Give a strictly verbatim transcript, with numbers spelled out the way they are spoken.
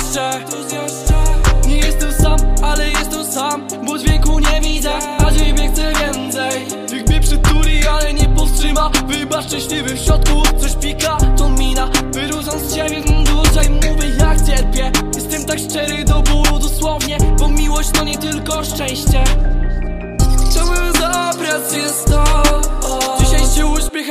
jeszcze. Nie jestem sam, ale jestem sam, bo dźwięku nie widzę, a ciebie chcę więcej. Niech mnie przytuli, ale nie powstrzyma. Wybacz, szczęśliwy w środku, coś pika, to mina. Wyruszam z ciebie duszę i mówię jak cierpię. Jestem tak szczery do bólu dosłownie, bo miłość to nie tylko szczęście. Chciałbym zabrać się z tobą. Dzisiaj się uśmiecham.